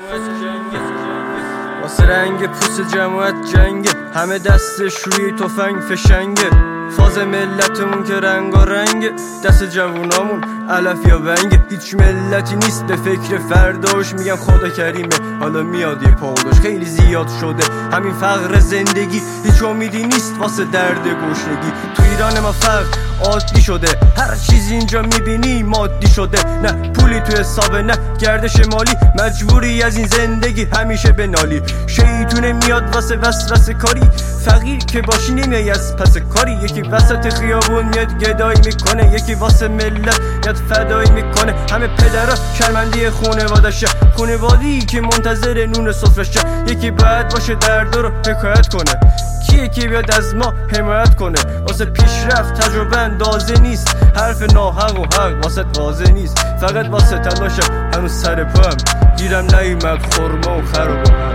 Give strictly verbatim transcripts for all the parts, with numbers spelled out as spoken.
واسه رنگ پوست جماعت جنگه، همه دستش روی تفنگ فشنگه. فاز ملتمون که رنگ و رنگه، دست جوونامون علف یا ونگه. هیچ ملتی نیست به فکر فرداش، میگم خدا کریمه حالا میاد یه پاداش. خیلی زیاد شده همین فقر زندگی، هیچ امیدی نیست واسه درد گشنگی. تو ایران ما فقر عادی شده، هر چیزی اینجا میبینی مادی شده. نه پولی تو حسابه نه گردش مالی، مجبوری از این زندگی همیشه بنالی. شیطونه میاد واسه وسوسه کاری، فقیر که باشی نمیای از پس کاری. یکی وسط خیابون میاد گدایی میکنه، یکی واسه ملت میاد فدایی میکنه. همه پدرها شرمنده خونوادشه، خونوادی که منتظر نون سفرشه. یکی باید باشه درد رو حکایت کنه، کیه که بیاد از ما حمایت کنه. واسه پیشرفت تجربه اندازه نیست، حرف ناحق و حق واسه واضح نیست. فقط واسه تلاشم هنوز سر پام، گیرم نیومد خورما و خر و هم.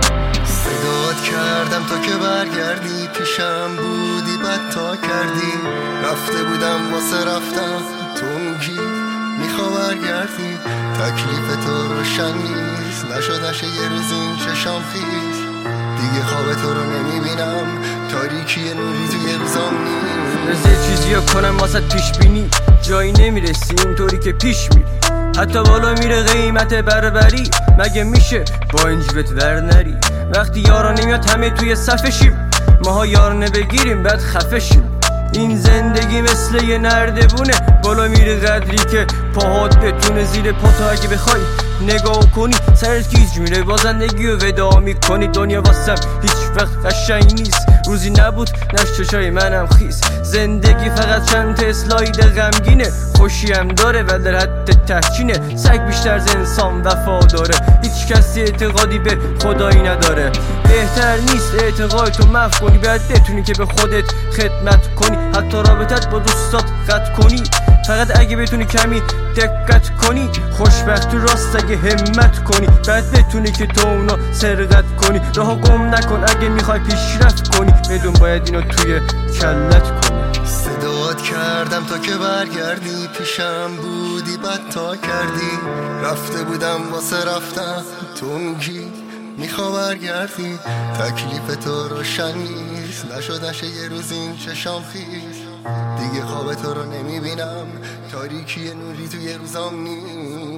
صدات کردم تا که برگردی، پیشم بودی بد تا کردی. رفته بودم واسه رفتم، تو میگی میخوا برگردی. تکلیف تو روشن نیست، نشد نشه یه روز این چشام خیز. دیگه خواب تو رو نمیبینم، تاریکی نوری توی روزام نیست. یه چیزی رو کنم واسه پیش بینی، جایی نمیرسی اونطوری که پیش میری. حتی بالا میره قیمت بربری، مگه میشه با این جیبت ور نری؟ وقتی یارا نمیاد همه توی صفه شیم، ماها یار نبگیریم بعد خفه شیم. این زندگی مثل یه نردبونه، بالا میره قدری که پاهات بتونه زیر پاتا. اگه بخوای نگاه کنی سرت گیج میره، با زندگی رو ودا میکنی. دنیا واسم هیچ وقت قشنگ نیست، روزی نبود نش چشای منم خیس. زندگی فقط چند تا اسلاید غمگینه، خوشیم داره ولی در حد تحچینه. سگ بیشتر از انسان وفا داره، هیچ کسی اعتقادی به خدایی نداره. بهتر نیست اعتقاد تو محو کنی، باید بتونی که به خودت خدمت کنی. حتی رابطت با دوستات قطع کنی، فقط اگه بتونی کمی دقت کنی. خوشبخت تو راست اگه همت کنی، بعد بتونی که تو اونا سرقت کنی. راه گم نکن اگه میخوای پیشرفت کنی، بدون باید اینو توی کلت کنی. صدات کردم تا که برگردی، پیشم بودی بد تا کردی. رفته بودم واسه رفتم، تو میگی میخوا برگردی. تکلیف تو روشن نیست، نشد نشه یه روز این چشام خیز. دیگه خواب تو رو نمیبینم، تاریکی نوری توی روزام نیست.